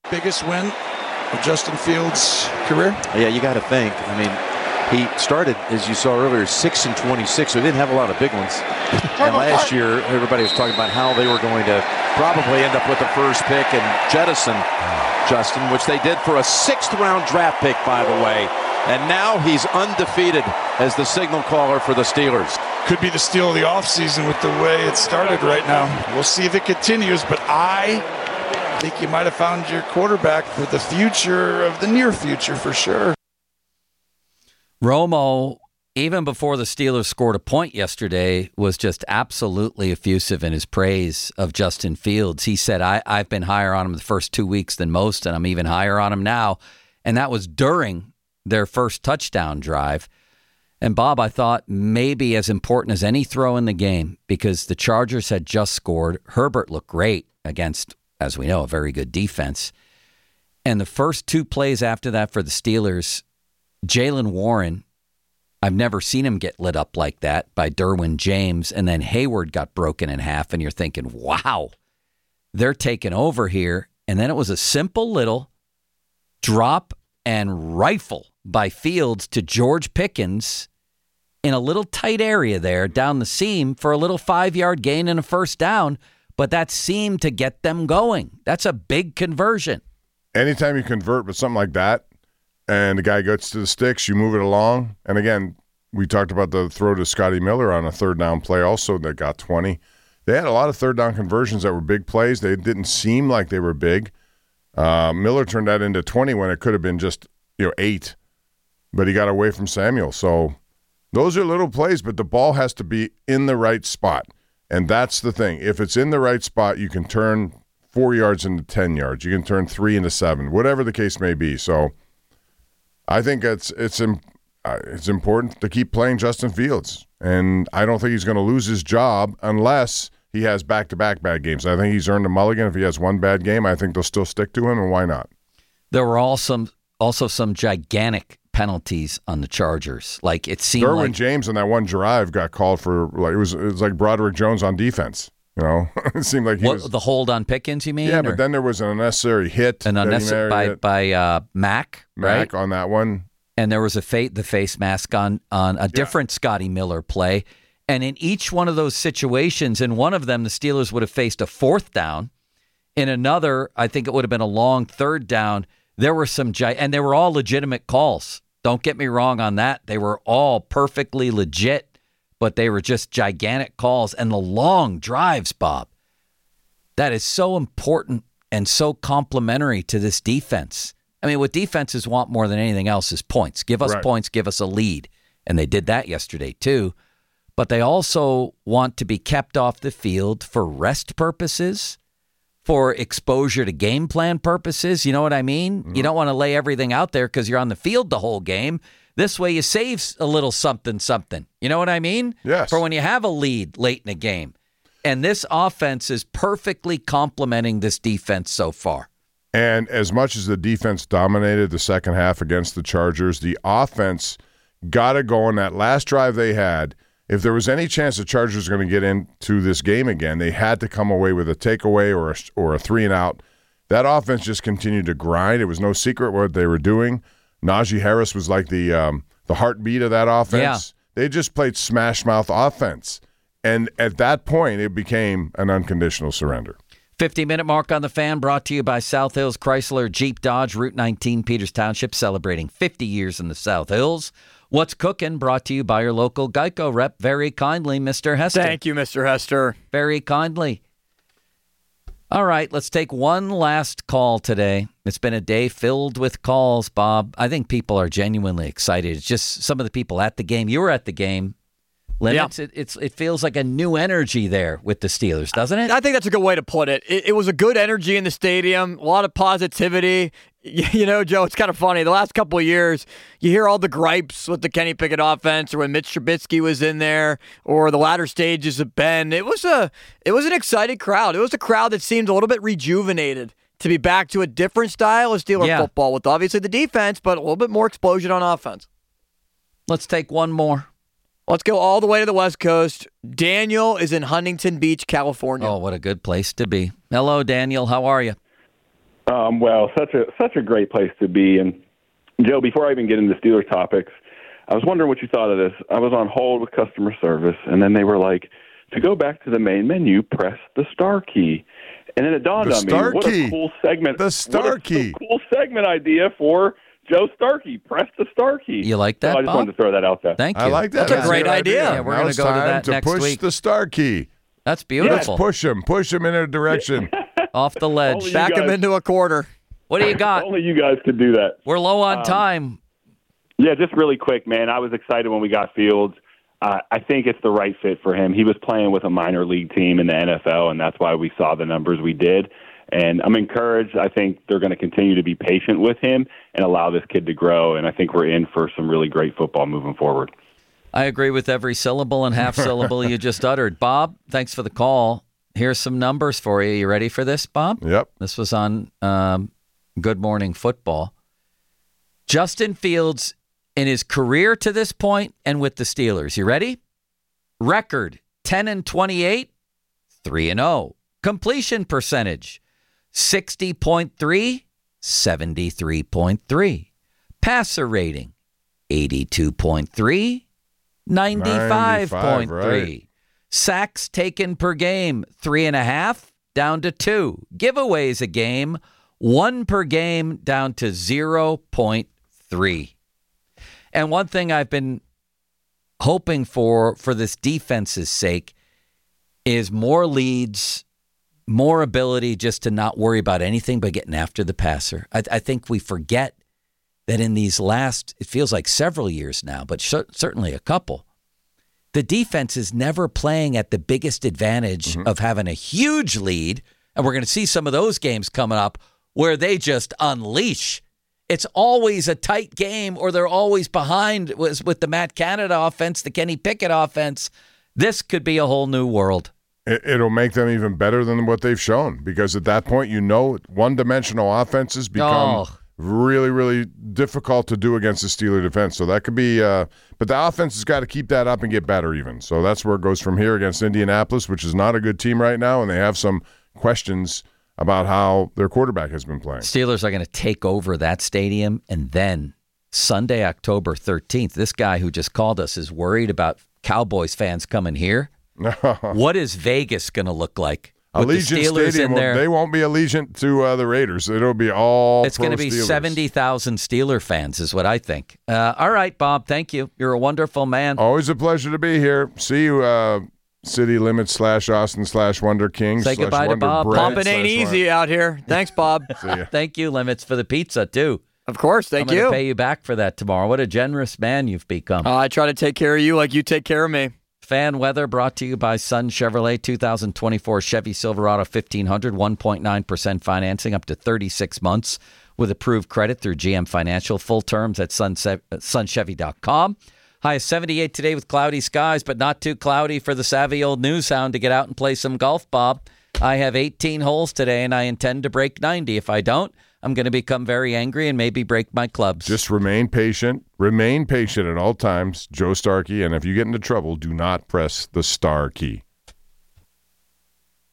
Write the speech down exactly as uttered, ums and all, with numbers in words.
Biggest win of Justin Fields' career? Yeah, you got to think. I mean, he started, as you saw earlier, six and twenty-six, so he didn't have a lot of big ones. And last year, everybody was talking about how they were going to probably end up with the first pick and jettison Justin, which they did for a sixth-round draft pick, by the way. And now he's undefeated as the signal caller for the Steelers. Could be the steal of the offseason with the way it started right now. We'll see if it continues, but I think you might have found your quarterback for the future of the near future for sure. Romo, even before the Steelers scored a point yesterday, was just absolutely effusive in his praise of Justin Fields. He said, I, I've been higher on him the first two weeks than most, and I'm even higher on him now. And that was during their first touchdown drive. And, Bob, I thought maybe as important as any throw in the game, because the Chargers had just scored. Herbert looked great against, as we know, a very good defense. And the first two plays after that for the Steelers, Jaylen Warren, I've never seen him get lit up like that by Derwin James. And then Hayward got broken in half, and you're thinking, wow, they're taking over here. And then it was a simple little drop and rifle by Fields to George Pickens in a little tight area there down the seam for a little five-yard gain and a first down, but that seemed to get them going. That's a big conversion. Anytime you convert with something like that and the guy gets to the sticks, you move it along. And again, we talked about the throw to Scotty Miller on a third down play also that got twenty. They had a lot of third down conversions that were big plays. They didn't seem like they were big. Uh, Miller turned that into twenty when it could have been just, you know, eight. But he got away from Samuel. So those are little plays, but the ball has to be in the right spot. And that's the thing. If it's in the right spot, you can turn four yards into ten yards. You can turn three into seven, whatever the case may be. So I think it's it's it's important to keep playing Justin Fields. And I don't think he's going to lose his job unless he has back-to-back bad games. I think he's earned a mulligan. If he has one bad game, I think they'll still stick to him, and why not? There were all some, also some gigantic penalties on the Chargers. Like it seemed Derwin like James on that one drive got called for, like it was it was like Broderick Jones on defense. You know, it seemed like he what, was the hold on Pickens. You mean? Yeah, or? but then there was an unnecessary hit, an unnecessary by hit. by uh, Mack, Mack right? on that one, and there was a fate the face mask on on a different yeah. Scotty Miller play. And in each one of those situations, in one of them, the Steelers would have faced a fourth down. In another, I think it would have been a long third down. There were some, gi- and they were all legitimate calls. Don't get me wrong on that. They were all perfectly legit, but they were just gigantic calls. And the long drives, Bob, that is so important and so complimentary to this defense. I mean, what defenses want more than anything else is points. Give us right. points, give us a lead. And they did that yesterday, too. But they also want to be kept off the field for rest purposes, for exposure to game plan purposes. You know what I mean? Mm-hmm. You don't want to lay everything out there because you're on the field the whole game. This way you save a little something, something. You know what I mean? Yes. For when you have a lead late in the game. And this offense is perfectly complementing this defense so far. And as much as the defense dominated the second half against the Chargers, the offense got to go on that last drive they had. If there was any chance the Chargers were going to get into this game again, they had to come away with a takeaway or a, or a three and out. That offense just continued to grind. It was no secret what they were doing. Najee Harris was like the um, the heartbeat of that offense. Yeah. They just played smash mouth offense. And at that point, it became an unconditional surrender. fifty-minute mark on the Fan, brought to you by South Hills Chrysler Jeep Dodge, Route nineteen, Peters Township, celebrating fifty years in the South Hills. What's Cooking, brought to you by your local Geico rep, very kindly, Mister Hester. Thank you, Mister Hester. Very kindly. All right, let's take one last call today. It's been a day filled with calls, Bob. I think people are genuinely excited. It's just some of the people at the game. You were at the game. Limits, yeah. it, it's, it feels like a new energy there with the Steelers, doesn't it? I think that's a good way to put it. It, it was a good energy in the stadium, a lot of positivity. You, you know, Joe, it's kind of funny. The last couple of years, you hear all the gripes with the Kenny Pickett offense, or when Mitch Trubisky was in there, or the latter stages of Ben. It was a, it was an excited crowd. It was a crowd that seemed a little bit rejuvenated to be back to a different style of Steeler yeah. football with obviously the defense, but a little bit more explosion on offense. Let's take one more. Let's go all the way to the West Coast. Daniel is in Huntington Beach, California. Oh, what a good place to be. Hello, Daniel. How are you? Um, well, such a such a great place to be. And Joe, before I even get into Steelers topics, I was wondering what you thought of this. I was on hold with customer service, and then they were like, to go back to the main menu, press the star key. And then it dawned The on me, star what key. a cool segment. The star what a key. cool segment idea for Joe Starkey. Press the star key. You like that, So I just Bob? wanted to throw that out there. Thank you. I like that. That's a great good idea. Yeah, we're Now gonna it's go to time that to next push week. the star key. That's Let's beautiful. push him. Push him in a direction. Off the ledge. Only- Back guys- him into a quarter. What do you got? Only you guys could do that. We're low on Um, time. Yeah, just really quick, man. I was excited when we got Fields. Uh, I think it's the right fit for him. He was playing with a minor league team in the N F L, and that's why we saw the numbers we did. And I'm encouraged. I think they're going to continue to be patient with him and allow this kid to grow. And I think we're in for some really great football moving forward. I agree with every syllable and half syllable you just uttered. Bob, thanks for the call. Here's some numbers for you. You ready for this, Bob? Yep. This was on um, Good Morning Football. Justin Fields, in his career to this point and with the Steelers, you ready? Record ten and twenty-eight, three and oh. Completion percentage sixty point three, seventy-three point three. Passer rating eighty-two point three, ninety-five point three. right. Sacks taken per game, three and a half down to two. Giveaways a game, one per game down to zero point three. And one thing I've been hoping for for this defense's sake is more leads, more ability just to not worry about anything but getting after the passer. I, I think we forget that in these last, it feels like several years now, but sh- certainly a couple, the defense is never playing at the biggest advantage mm-hmm. of having a huge lead. And we're going to see some of those games coming up where they just unleash. It's always a tight game, or they're always behind with, with the Matt Canada offense, the Kenny Pickett offense. This could be a whole new world. It, it'll make them even better than what they've shown, because at that point, you know, one-dimensional offenses become Oh. really, really difficult to do against the Steeler defense. So that could be uh, – but the offense has got to keep that up and get better even. So that's where it goes from here against Indianapolis, which is not a good team right now, and they have some questions – about how their quarterback has been playing. Steelers are going to take over that stadium, and then Sunday, October thirteenth, this guy who just called us is worried about Cowboys fans coming here. What is Vegas going to look like? With Allegiant the Steelers Stadium, in there? they won't be allegiant to uh, the Raiders. It'll be all It's going to be Steelers. seventy thousand Steeler fans is what I think. Uh, all right, Bob, thank you. You're a wonderful man. Always a pleasure to be here. See you, uh, City Limits slash Austin slash Wonder King. Say slash goodbye to Wonder Bob. Bread Pumping ain't slash easy out here. Thanks, Bob. See ya. Thank you, Limits, for the pizza, too. Of course, thank I'm you. going to pay you back for that tomorrow. What a generous man you've become. Uh, I try to take care of you like you take care of me. Fan weather brought to you by Sun Chevrolet. two thousand twenty-four Chevy Silverado fifteen hundred, one point nine percent financing up to thirty-six months with approved credit through G M Financial. Full terms at sun chevy dot com. High of seventy-eight today with cloudy skies, but not too cloudy for the savvy old news hound to get out and play some golf, Bob. I have eighteen holes today, and I intend to break ninety. If I don't, I'm going to become very angry and maybe break my clubs. Just remain patient. Remain patient at all times, Joe Starkey. And if you get into trouble, do not press the star key.